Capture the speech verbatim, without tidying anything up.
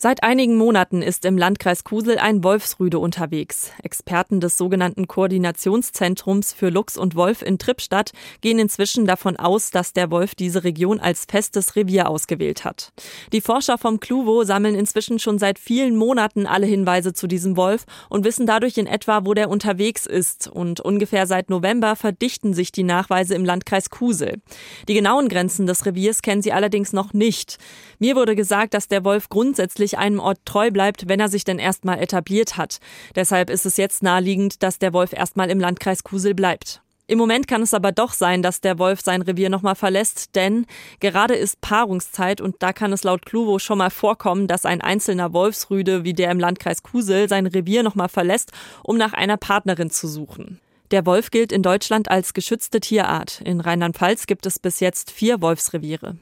Seit einigen Monaten ist im Landkreis Kusel ein Wolfsrüde unterwegs. Experten des sogenannten Koordinationszentrums für Luchs und Wolf in Trippstadt gehen inzwischen davon aus, dass der Wolf diese Region als festes Revier ausgewählt hat. Die Forscher vom Kluwo sammeln inzwischen schon seit vielen Monaten alle Hinweise zu diesem Wolf und wissen dadurch in etwa, wo der unterwegs ist. Und ungefähr seit November verdichten sich die Nachweise im Landkreis Kusel. Die genauen Grenzen des Reviers kennen sie allerdings noch nicht. Mir wurde gesagt, dass der Wolf grundsätzlich einem Ort treu bleibt, wenn er sich denn erstmal etabliert hat. Deshalb ist es jetzt naheliegend, dass der Wolf erstmal im Landkreis Kusel bleibt. Im Moment kann es aber doch sein, dass der Wolf sein Revier nochmal verlässt, denn gerade ist Paarungszeit und da kann es laut Kluwo schon mal vorkommen, dass ein einzelner Wolfsrüde wie der im Landkreis Kusel sein Revier nochmal verlässt, um nach einer Partnerin zu suchen. Der Wolf gilt in Deutschland als geschützte Tierart. In Rheinland-Pfalz gibt es bis jetzt vier Wolfsreviere.